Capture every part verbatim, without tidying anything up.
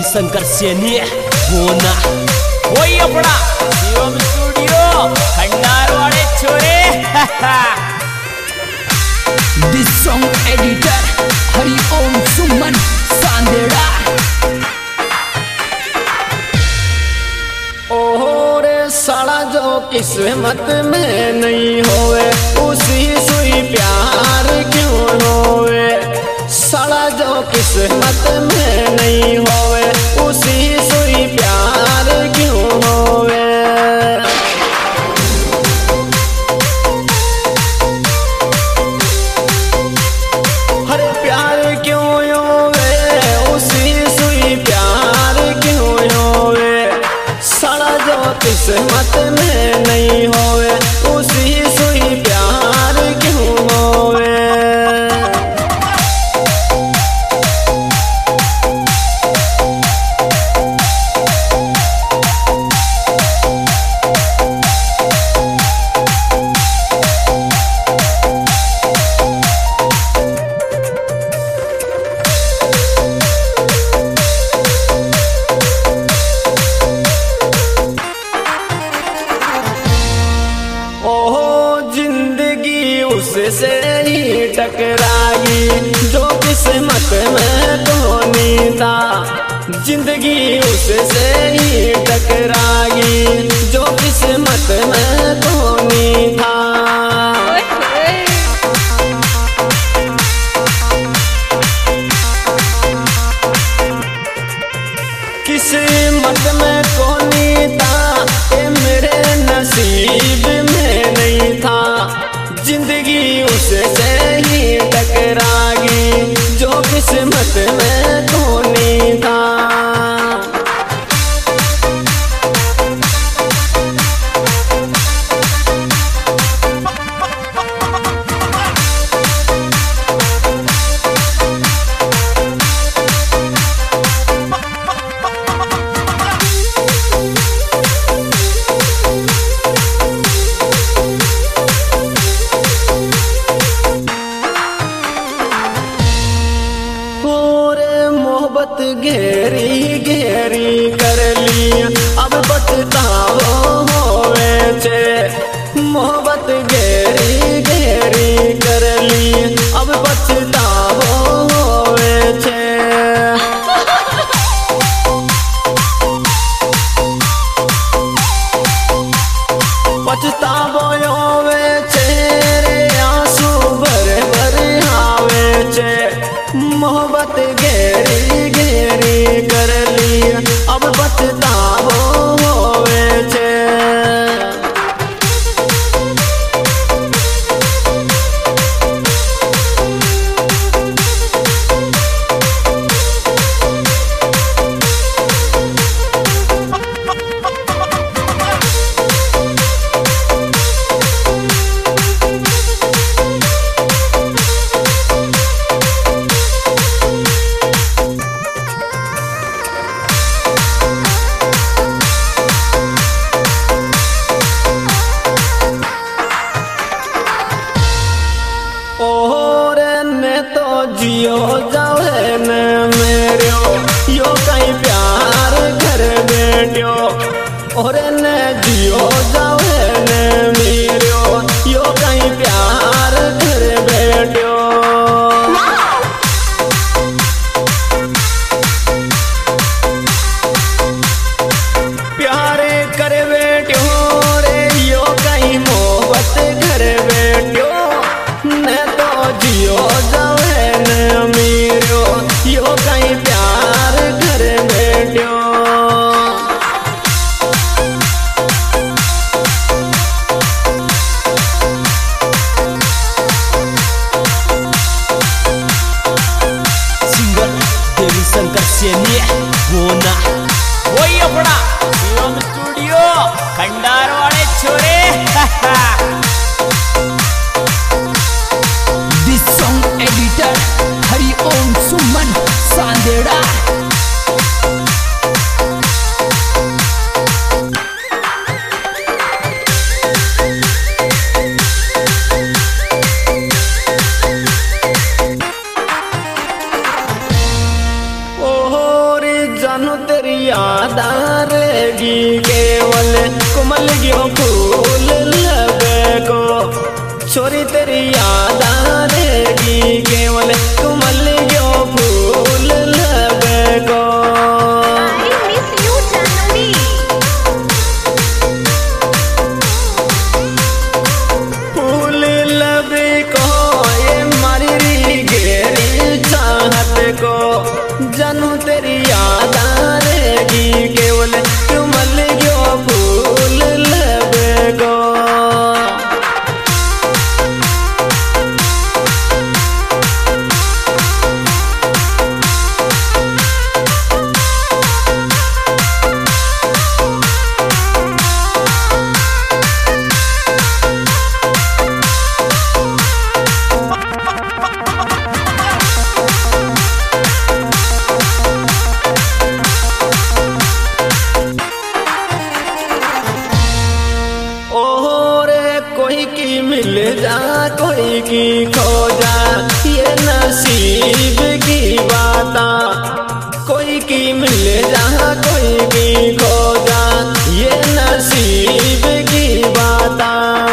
रविशंकर सैनी होना वही अपना शिवम स्टूडियो खंडार वाले छोरे। This song editor Hariom Suman Sandera. ओहो रे साला जो किस्मत में नहीं होवे उसी सुई प्यार क्यों होवे। साला जो किस्मत में नहीं होवे उसी सुई प्यार क्यों होवे। हरे प्यार क्यों होवे उसी सुई प्यार क्यों होवे। साला जो किस्मत में नहीं होवे उसी सुई प्यार क्यों होवे। उससे ही टकराई जो किस्मत में तो नहीं था। जिंदगी उससे ही टकराई जो किस्मत में तो नहीं था। किस्मत में तो नहीं था ये मेरे नसीब में नहीं था। जिंदगी उससे ही टकराई जो किस्मत में तो नहीं था। मोहब्बत घेरी घेरी कर ली अब बचताओ होवे छे। मोहब्बत घेरी घेरी कर ली अब बचताओ होवे छे। पछतावो होवे छे रे आंसू भर भर आवे छे। मोहब्बत घेरी घेरी कर ली अब बचतावो होवे छे। जियो जावे न मेरियो यो कहीं प्यार घर बैठो। और न जियो जावे न मेरियो यो कहीं प्यार घर बैठो। प्यार कर बैठो रे यो कहीं मोहब्बत घर बैठो। न तो जियो जावे मेरो यो कहीं प्यार घर बैठो। छोरी तेरी याद आएगी केवल कमल गयो फूल लबे को। फूल लबे को ये मारी री घेरी चाहत को। जानू तेरी याद आएगी केवल कमल गयो फूल लबे को। मिल जा कोई की खो जा ये नसीब की बाता। कोई की मिल जा कोई की खो जा ये नसीब की बाता।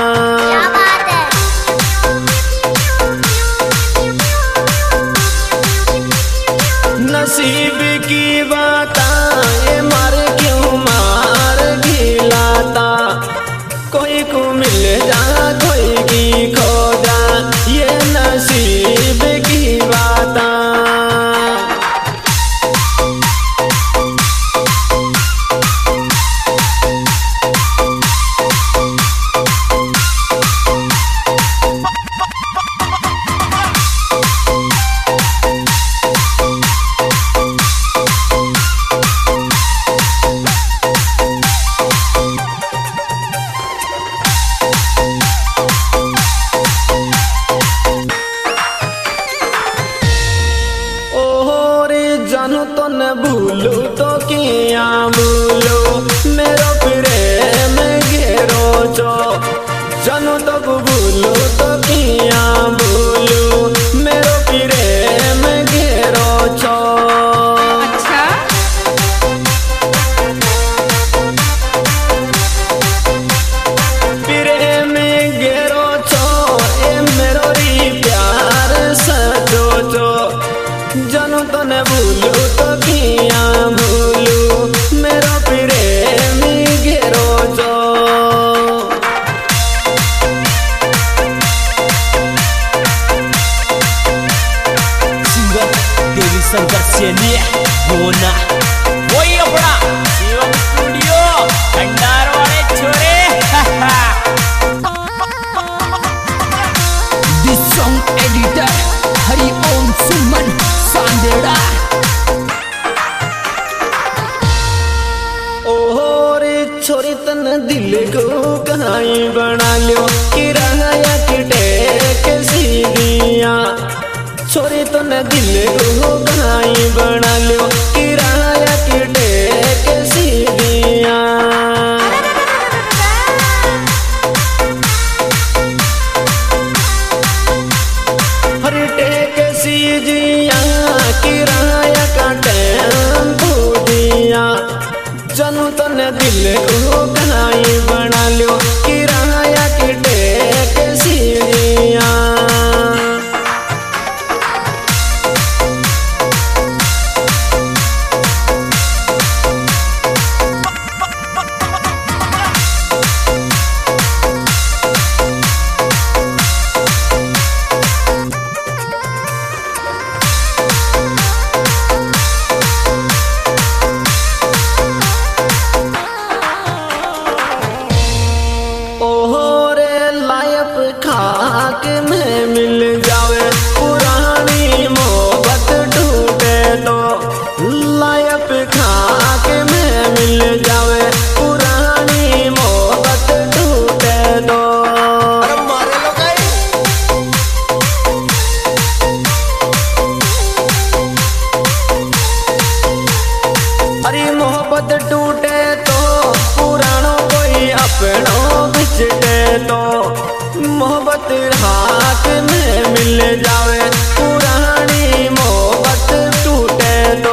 नसीब की बाता ये मार क्यों मार खिलाता। कोई को मिल जा कोई की खो जा ये नसीब की बाता। जानू तो न भूलू तो किया भूलो मेरो प्रेम घेरो चो। जानू तो भूलू तो किया भूलू मेरो प्रेम घेरो चो। अच्छा प्रेम घेरो चो ए मेरो री प्यार सचो चो। जानू तो न भूलू तो किया भूलू मेरो प्रेम घेरो जो। सिंगर देवी शंकर सेनी बोना वही अपना शिवम स्टूडियो खंडार वाले छोरे। This song editor Hari Om Suman Sandera. ओह रे छोरी तन दिल को कहाई बना लियो किराया टेक सीधिया। छोरी तन दिल को कहाई बना लियो किराया टेक सीधिया। हर टेक सीधिया किराया का टेम्पू दिया। जानू तो न दिल को कहाई बना लियो किराया की टेक सीढ़िया। खाक में मिल जावे पुरानी मोहब्बत टूटे तो। लायक खाक में मिल जावे पुरानी मोहब्बत टूटे तो। अरे मारे लो गई अरे मोहब्बत टूटे तो पुरानो कोई अपनों बिछड़े तो। मोहब्बत हाथ में मिल जावे पुरानी मोहब्बत टूटे तो।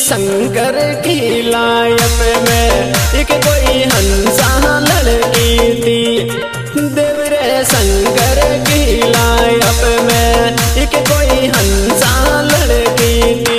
शंकर की लायप में एक कोई हंसा लड़की थी। देव रे शंकर की लायप में एक कोई हंसा लड़की थी।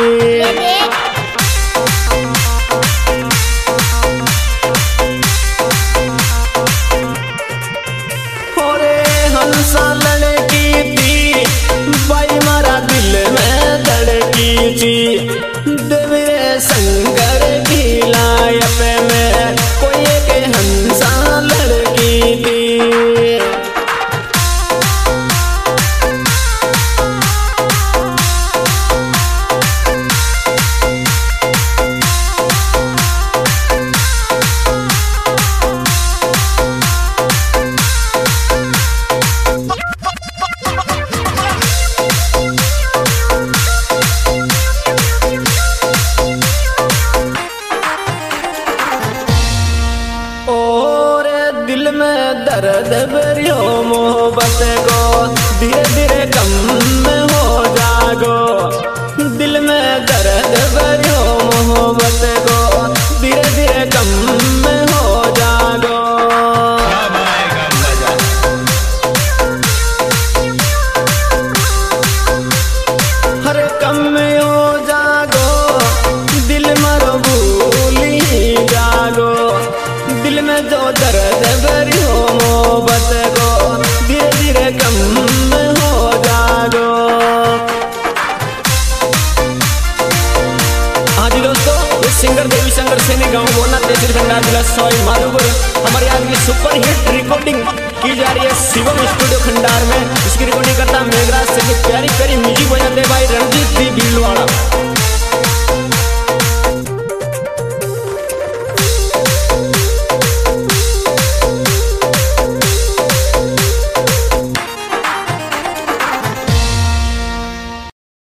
होरे हंसा लड़की थी भाई मारा दिल में धड़की थी। देव रे शंकर की लायप में कोई एक हंसा लड़की थी। दिल में दर्द भरियो मोहब्बत को धीरे धीरे कम में हो जागो। दिल में दर्द भरियो मोहब्बत को धीरे धीरे कम में हो जागो। हर कम में हो जागो दिल मरो भूली जागो। दिल में जो दर्द भरी हो मोहब्बत को धीरे धीरे कम में हो जागो। हाँ जी दोस्तों, ये सिंगर देवी शंकर सैनी गाँव बोना तहसील खंडार जिला सवाई माधोपुर हमारे आज की सुपर हिट रिकॉर्डिंग की जा रही है शिवम स्टूडियो खंडार में। इसकी रिकॉर्डिंग करता मेघराज से प्यारी प्यारी म्यूजिक बजाते भाई रणजीत दी भीलवाड़ा।